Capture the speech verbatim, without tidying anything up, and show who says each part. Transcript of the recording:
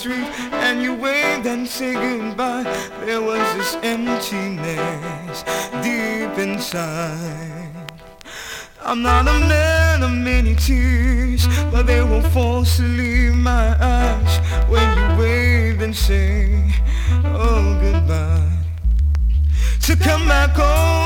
Speaker 1: street and you waved and said goodbye. There was this emptiness deep inside. I'm not a man of many tears, but they will force to leave my eyes when you wave and say, oh, goodbye. To come back home